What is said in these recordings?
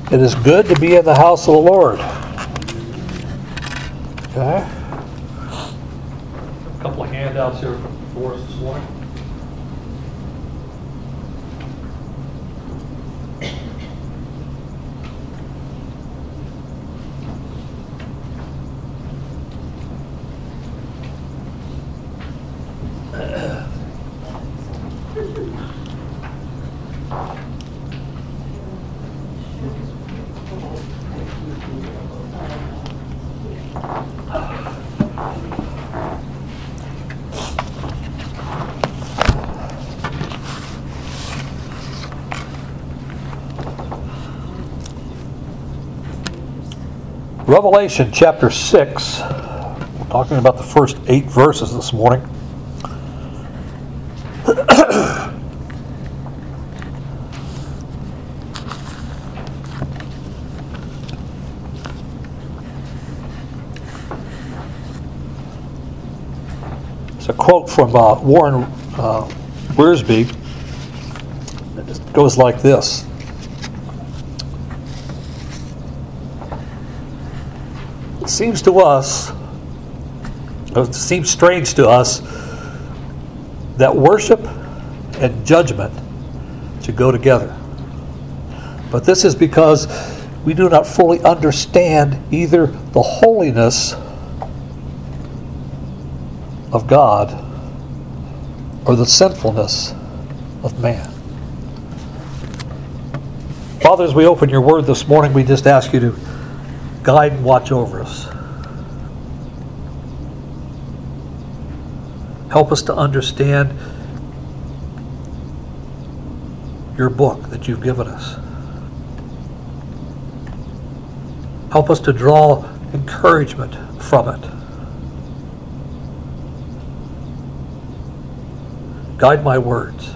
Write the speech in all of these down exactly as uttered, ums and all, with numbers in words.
It is good to be in the house of the Lord. Okay. A couple of handouts here for us this morning. Revelation chapter six. We're talking about the first eight verses this morning. It's a quote from uh, Warren uh, Wiersbe. It goes like this. It seems to us, it seems strange to us, that worship and judgment should go together. But this is because we do not fully understand either the holiness of God or the sinfulness of man. Father, as we open your word this morning, we just ask you to guide and watch over us. Help us to understand your book that you've given us. Help us to draw encouragement from it. Guide my words.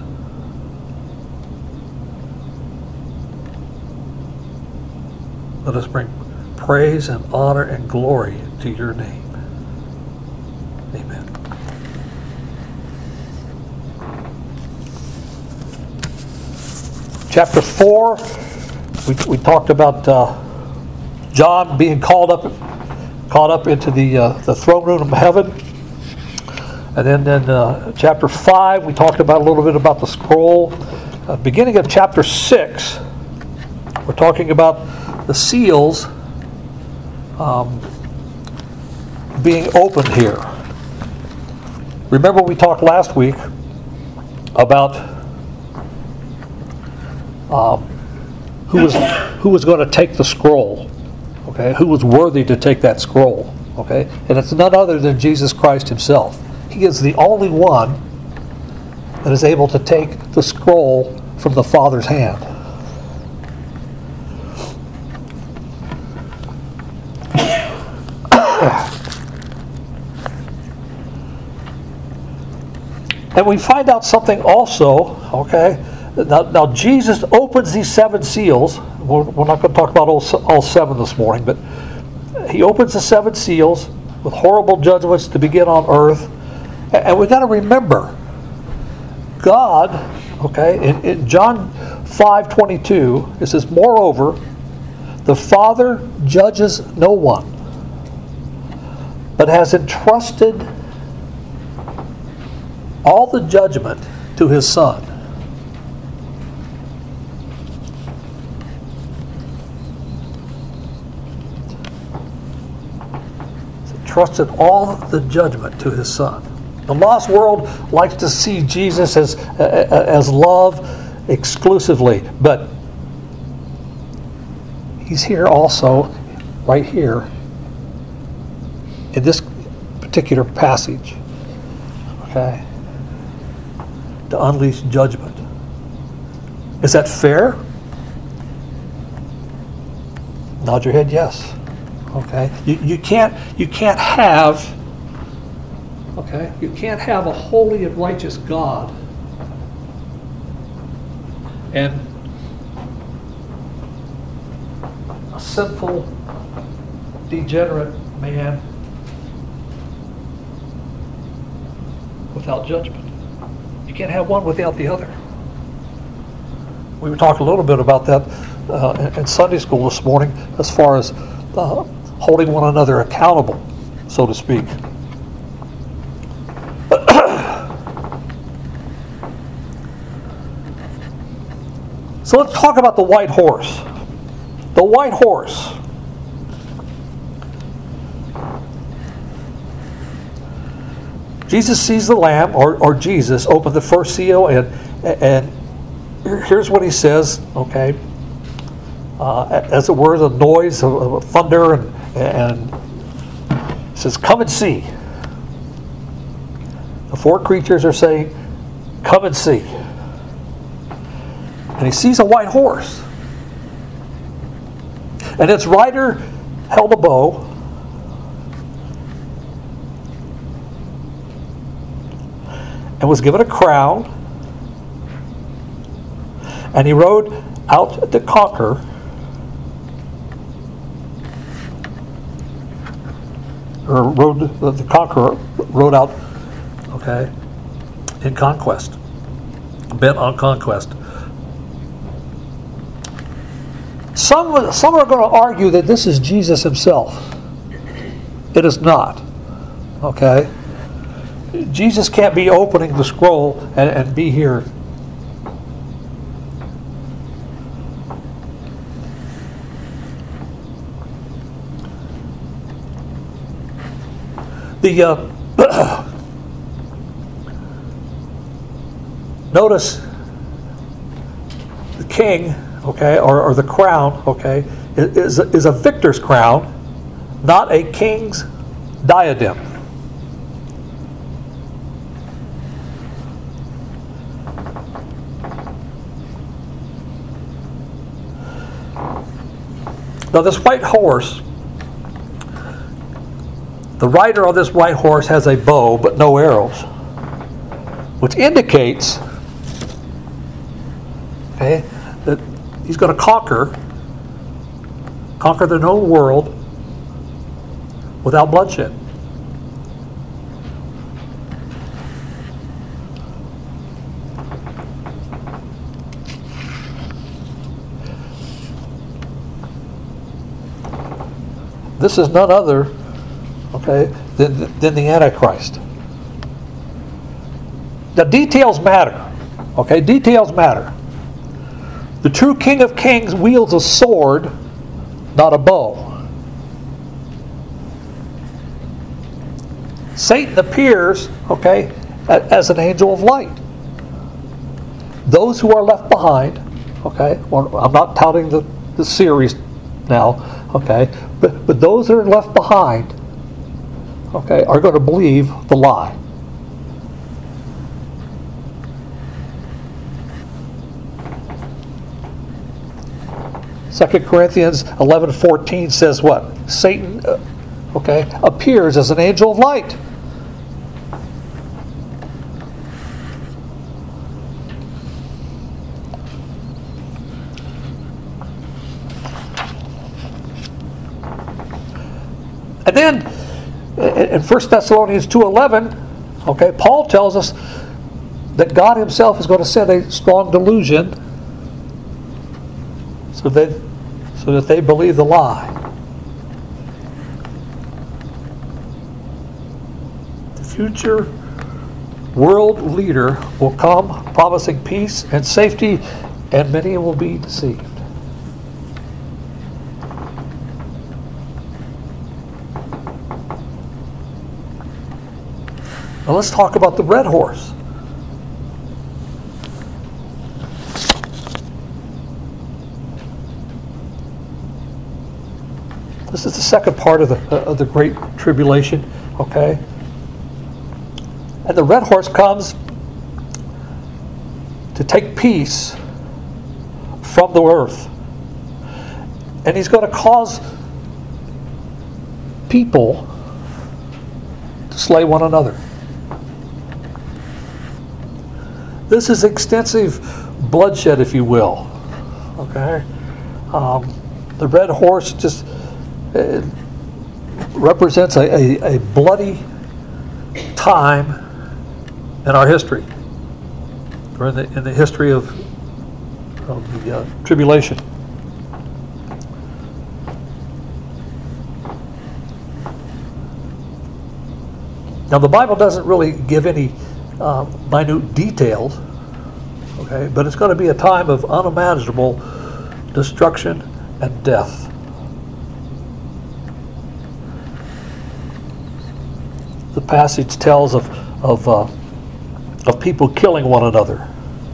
Let us bring praise and honor and glory to your name. Amen. Chapter four, we, we talked about uh, John being called up, caught up into the uh, the throne room of heaven. And then in uh, chapter five, we talked about a little bit about the scroll. Uh, beginning of chapter six, we're talking about the seals um, being opened here. Remember we talked last week about um, who was who was going to take the scroll, okay? Who was worthy to take that scroll, okay? And it's none other than Jesus Christ himself. He is the only one that is able to take the scroll from the Father's hand. And we find out something also, okay? Now, now Jesus opens these seven seals. We're, we're not going to talk about all, all seven this morning, but he opens the seven seals with horrible judgments to begin on earth. And we've got to remember, God, okay, in, in John five twenty-two, it says, moreover, the Father judges no one, but has entrusted all the judgment to his Son. He's entrusted all the judgment to his Son. The lost world likes to see Jesus as, as love exclusively, but he's here also, right here, in this particular passage, okay, to unleash judgment. Is that fair? Nod your head, yes. Okay. You, you can't you can't have Okay? You can't have a holy and righteous God and a sinful, degenerate man without judgment. You can't have one without the other. We talked a little bit about that uh, in, in Sunday school this morning as far as uh, holding one another accountable, so to speak. So let's talk about the white horse. The white horse. Jesus sees the Lamb, or, or Jesus, open the first seal, and, and here's what he says, okay? Uh, as it were, the noise of, of thunder, and, and he says, "Come and see." The four creatures are saying, "Come and see." And he sees a white horse. And its rider held a bow. And was given a crown. And he rode out to conquer. Or rode, the conqueror rode out, okay, in conquest. Bent on conquest. Some, some are going to argue that this is Jesus himself. It is not. Okay? Jesus can't be opening the scroll and, and be here. The uh, notice the king, okay, or, or the crown, okay, is, is a victor's crown, not a king's diadem. Now this white horse, the rider on this white horse has a bow but no arrows, which indicates, okay, that he's going to conquer, conquer the known world without bloodshed. This is none other, okay, than, than the Antichrist. The details matter, okay? Details matter. The true King of Kings wields a sword, not a bow. Satan appears, okay, as an angel of light. Those who are left behind, okay, well, I'm not touting the, the series now, okay, but, but those that are left behind, okay, are going to believe the lie. Second Corinthians eleven fourteen says what? Satan, uh, okay, appears as an angel of light. And then in First Thessalonians two eleven, okay, Paul tells us that God himself is going to send a strong delusion so that, so that they believe the lie. The future world leader will come promising peace and safety, and many will be deceived. Now let's talk about the red horse. This is the second part of the uh, of the Great Tribulation, okay? And the red horse comes to take peace from the earth. And he's going to cause people to slay one another. This is extensive bloodshed, if you will. Okay? Um, the red horse just uh, represents a, a, a bloody time in our history, or in the, in the history of, of the uh, tribulation. Now, the Bible doesn't really give any uh, minute details, okay, but it's going to be a time of unimaginable destruction and death. The passage tells of of uh, of people killing one another.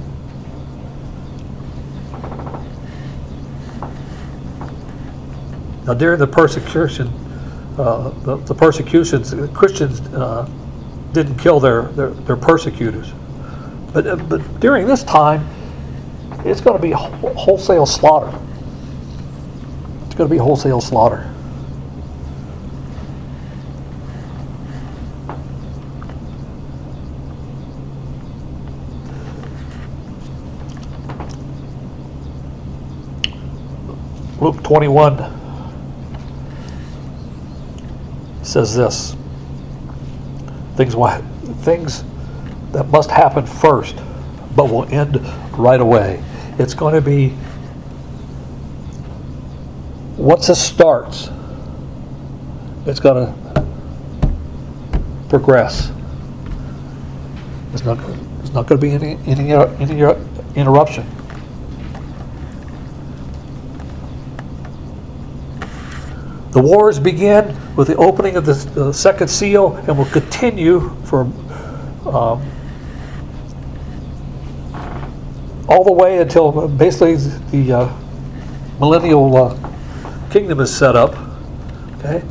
Now, during the persecution, uh, the, the persecutions, Christians uh, didn't kill their, their, their persecutors. But, uh, but during this time, it's going to be wh- wholesale slaughter. It's going to be wholesale slaughter. Luke twenty-one says this: things, things that must happen first, but will end right away. It's going to be, once it starts, it's going to progress. There's not, there's not going to be any, any, any interruption. The wars begin with the opening of the, the second seal and will continue for um, all the way until basically the uh, millennial uh, kingdom is set up. Okay,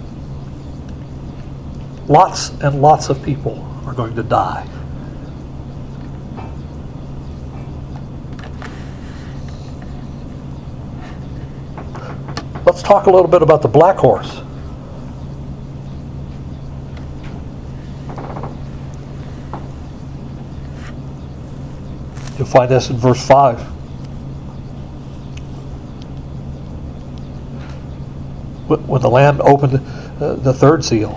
lots and lots of people are going to die. Let's talk a little bit about the black horse. You'll find this in verse five. When the Lamb opened uh, the third seal.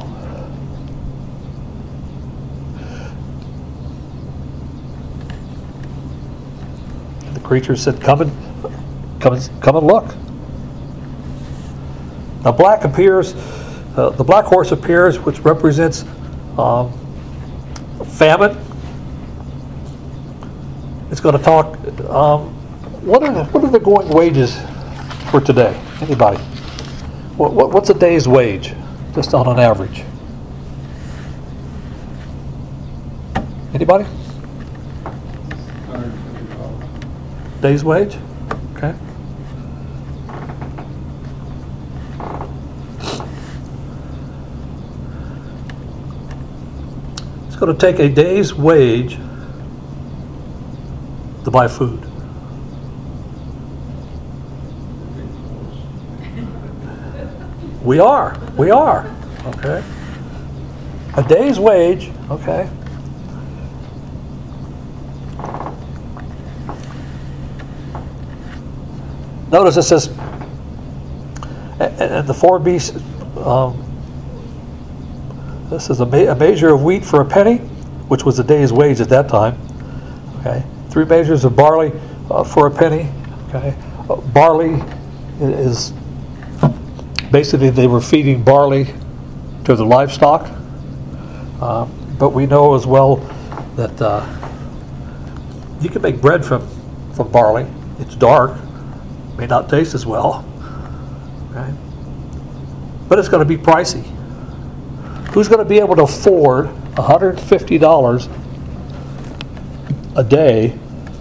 The creature said, "Come and come and come and look." Now, black appears, uh, the black horse appears, which represents um, famine. It's going to talk. Um, what are the, what are the going wages for today? Anybody? What, what what's a day's wage, just on an average? Anybody? Day's wage? Okay. It's going to take a day's wage to buy food. We are. We are. Okay. A day's wage. Okay. Notice it says, and the four beasts. Um, This is a, ma- a measure of wheat for a penny, which was a day's wage at that time. Okay, three measures of barley uh, for a penny. Okay, uh, barley is basically they were feeding barley to the livestock. Uh, but we know as well that uh, you can make bread from from barley. It's dark, may not taste as well. Okay, but it's going to be pricey. Who's going to be able to afford one hundred fifty dollars a day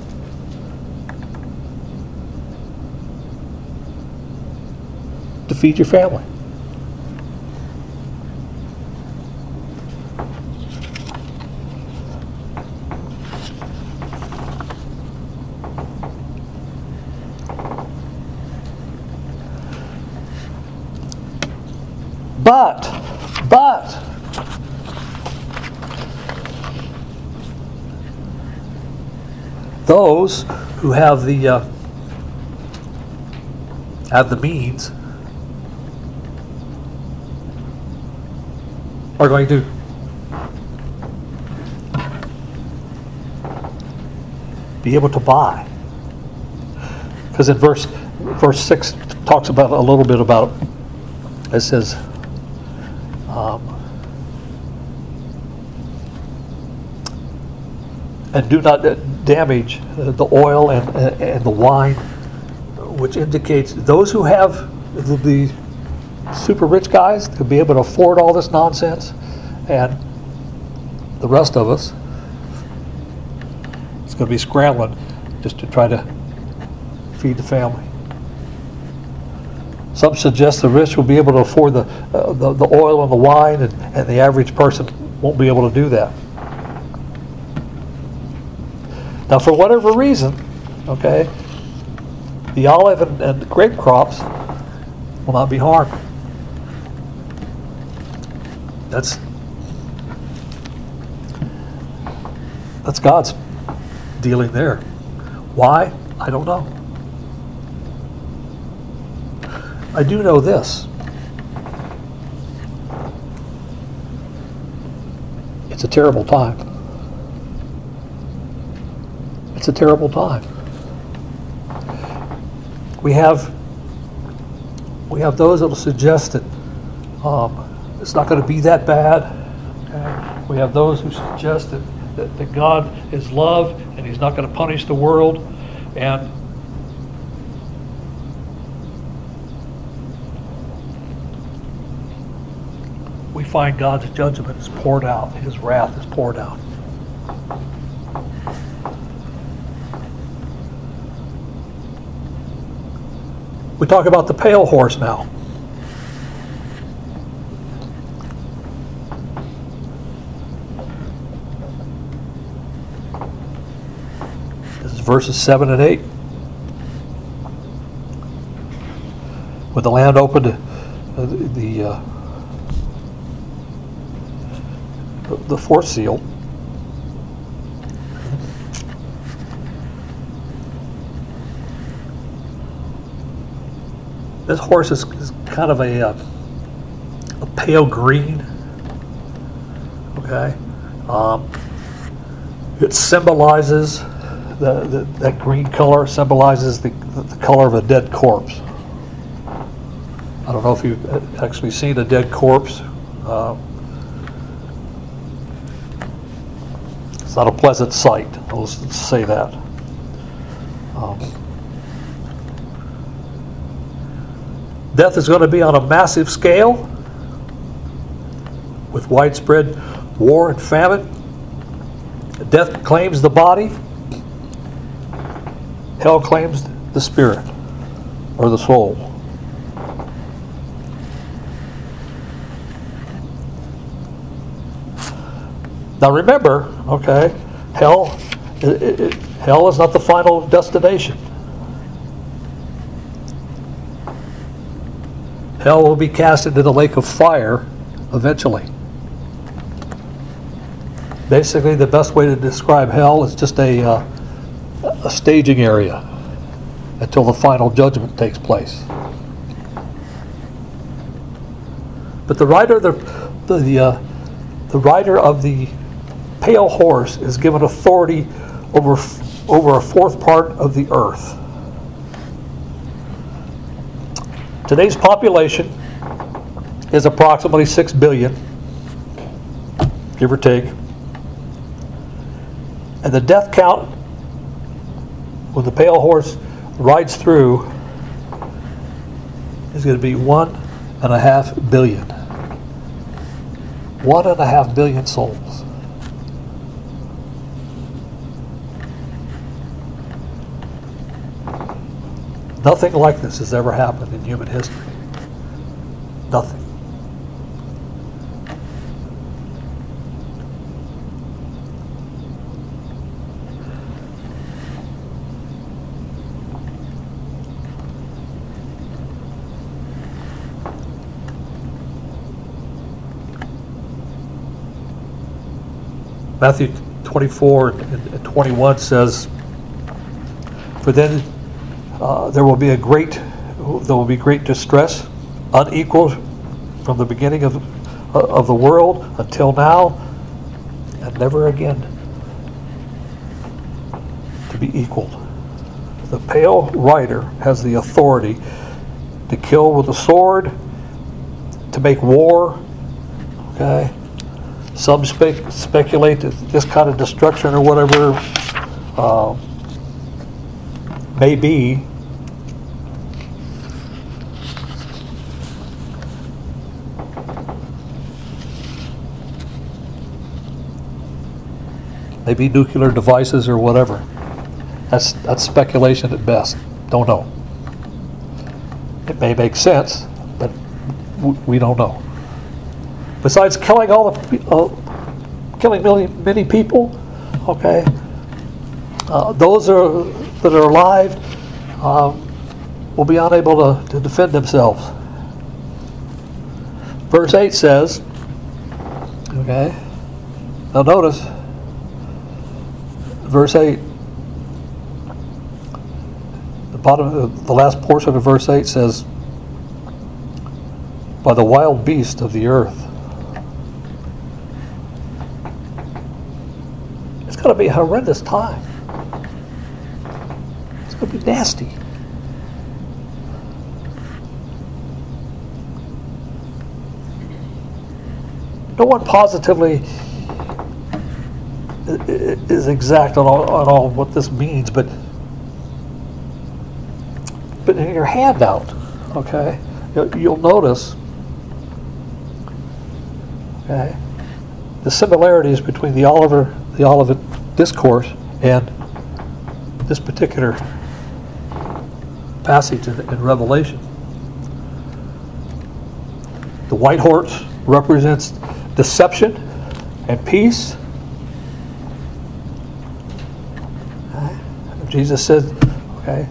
to feed your family? But, but, those who have the uh, have the means are going to be able to buy, because in verse verse six talks about a little bit about it. It says um, and do not damage the oil and, and the wine, which indicates those who have the, the super rich guys to be able to afford all this nonsense, and the rest of us is going to be scrambling just to try to feed the family. Some suggest the rich will be able to afford the, uh, the, the oil and the wine, and, and the average person won't be able to do that. Now, for whatever reason, okay, the olive and, and grape crops will not be harmed. That's that's God's dealing there. Why? I don't know. I do know this. It's a terrible time. It's a terrible time. We have we have those that will suggest that um, it's not going to be that bad. Okay? We have those who suggest that, that, that God is love and He's not going to punish the world. And we find God's judgment is poured out. His wrath is poured out. We talk about the pale horse now. This is verses seven and eight. When the land opened, uh, the uh, the fourth seal, this horse is, is kind of a, uh, a pale green. Okay, um, it symbolizes the, the that green color symbolizes the, the color of a dead corpse. I don't know if you've actually seen a dead corpse. Uh, it's not a pleasant sight. Let's say that. Um, Death is going to be on a massive scale with widespread war and famine. Death claims the body. Hell claims the spirit or the soul. Now remember, okay, hell, it, it, hell is not the final destination. Hell will be cast into the lake of fire eventually. Basically, the best way to describe hell is just a, uh, a staging area until the final judgment takes place. But the rider, the the the, uh, the rider of the pale horse is given authority over over a fourth part of the earth. Today's population is approximately six billion, give or take. And the death count when the pale horse rides through is going to be one and a half billion. One and a half billion souls. Nothing like this has ever happened in human history. Nothing. Matthew twenty-four and twenty-one says, "For then uh, there will be a great, there will be great distress, unequaled from the beginning of of the world until now, and never again to be equaled." The pale rider has the authority to kill with a sword, to make war, okay, Some spe- speculate that this kind of destruction or whatever uh, may be maybe nuclear devices or whatever. That's that's speculation at best. Don't know. It may make sense, but w- we don't know. Besides killing all the uh, killing many, many people, okay, uh, those are that are alive um, will be unable to, to defend themselves. Verse eight says, okay, now notice, verse eight, the bottom, the last portion of verse eight says, by the wild beast of the earth. It's going to be a horrendous time. It's going to be nasty. No one positively is exact on all, on all what this means, but but in your handout, okay, you'll notice, okay, the similarities between the Oliver the Olivet Discourse and this particular passage in, in Revelation. The white horse represents deception and peace. Okay. Jesus said, okay,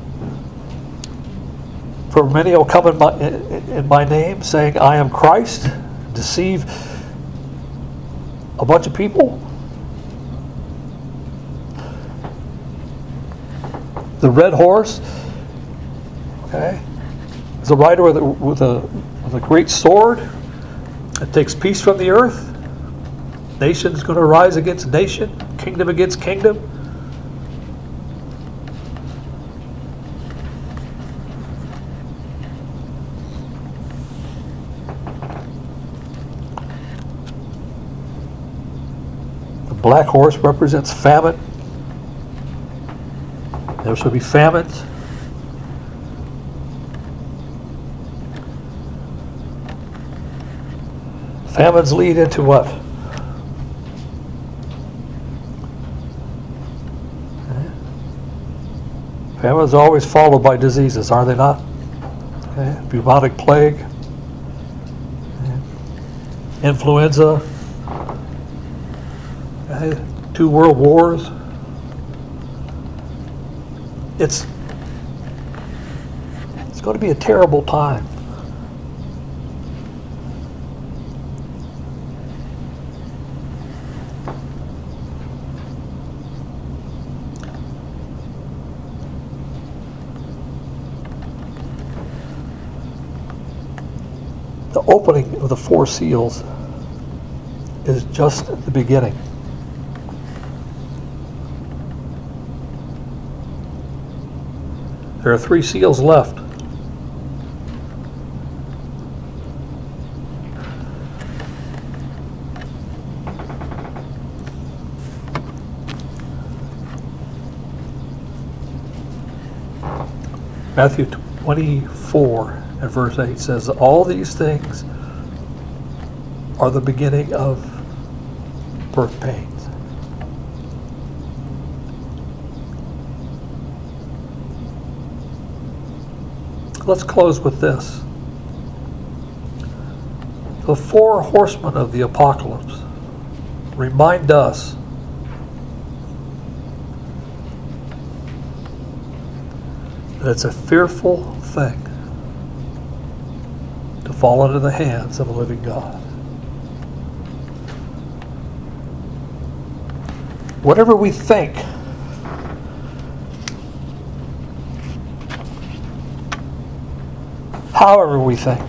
for many will come in my, in, in my name, saying, I am Christ, deceive a bunch of people. The red horse, okay, is a rider with a, with a, with a great sword. It takes peace from the earth. Nation's going to rise against nation, kingdom against kingdom. The black horse represents famine. There shall be famines. Famines lead into what? Famines are always followed by diseases, are they not? Okay. Bubonic plague, influenza, okay. Two world wars. It's it's going to be a terrible time. The opening of the four seals is just the beginning. There are three seals left. Matthew twenty-four and verse eight says, all these things are the beginning of birth pains. Let's close with this. The four horsemen of the apocalypse remind us that it's a fearful thing to fall into the hands of a living God. Whatever we think, however we think.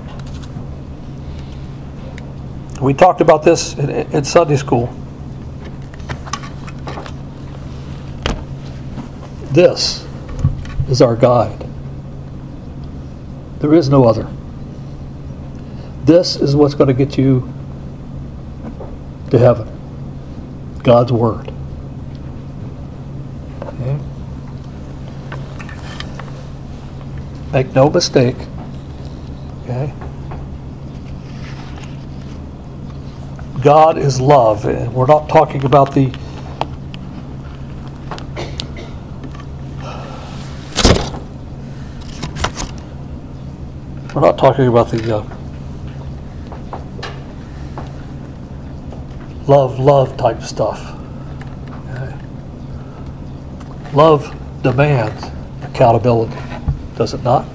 We talked about this in, in Sunday school. This is our guide. There is no other. This is what's going to get you to heaven. God's Word. Okay? Make no mistake. Okay? God is love, and we're not talking about the we're not talking about the uh, love, love type stuff. Okay? Love demands accountability, does it not?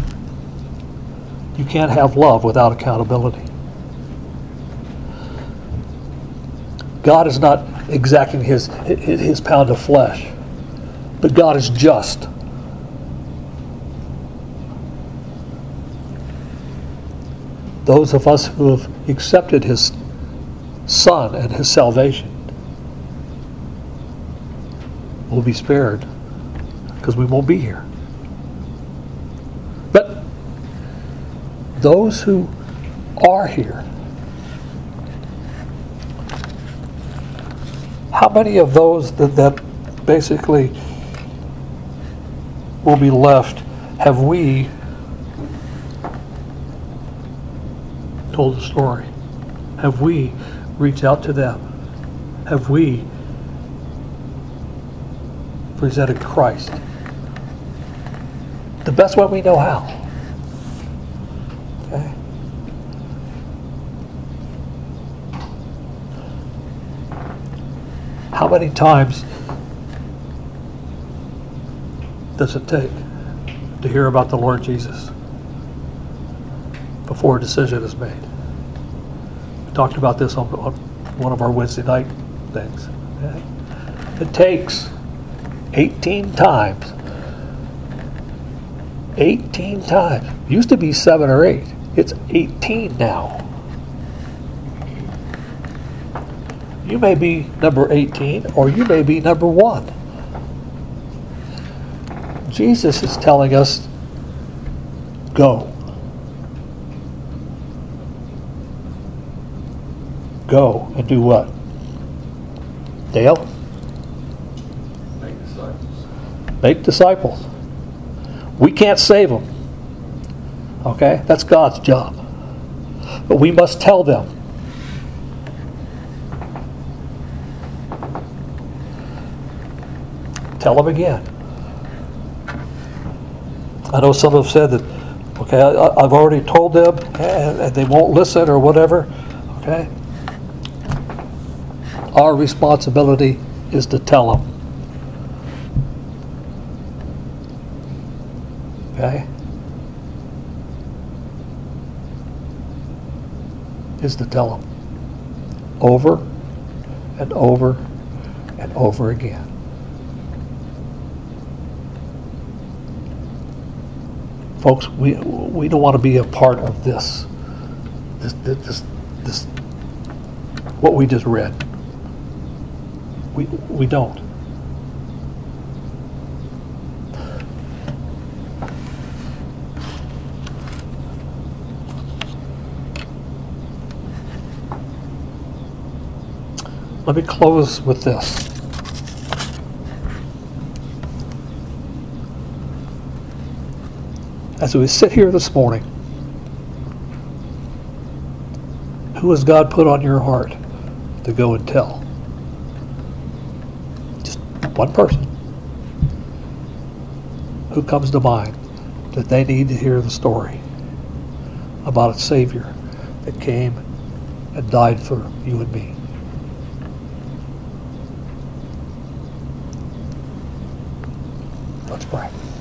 You can't have love without accountability. God is not exacting his, his pound of flesh, but God is just. Those of us who have accepted his Son and his salvation will be spared because we won't be here. But those who are here, how many of those that, that basically will be left have we told the story? Have we reached out to them? Have we presented Christ the best way we know how? Okay? How many times does it take to hear about the Lord Jesus before a decision is made? We talked about this on, on one of our Wednesday night things. Okay? It takes eighteen times. eighteen times. Used to be seven or eight. It's eighteen now. You may be number eighteen, or you may be number one. Jesus is telling us, go. Go and do what? Dale? Make disciples. Make disciples. We can't save them. Okay? That's God's job. But we must tell them. Tell them again. I know some have said that, okay, I, I've already told them and, and they won't listen or whatever. Okay? Our responsibility is to tell them. Okay? Is to tell them over and over and over again. Folks, we we don't want to be a part of this. This this this what we just read. We we don't. Let me close with this. As we sit here this morning, who has God put on your heart to go and tell? Just one person. Who comes to mind that they need to hear the story about a Savior that came and died for you and me? Let's pray.